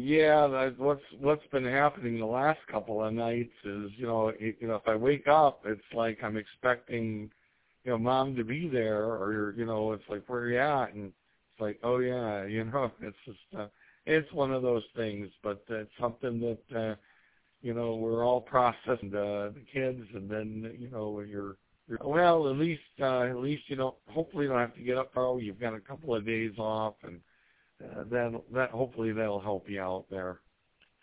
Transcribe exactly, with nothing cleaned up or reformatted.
Yeah, that, what's what's been happening the last couple of nights is, you know, it, you know, if I wake up, it's like I'm expecting, you know, mom to be there, or you know, it's like, where are you at? And it's like, oh yeah, you know, it's just, uh, it's one of those things, but it's something that, uh, you know, we're all processing, uh, the kids, and then, you know, you're, you're well, at least, uh, at least you don't, hopefully you don't have to get up early. You've got a couple of days off, and uh, that that hopefully that'll help you out there.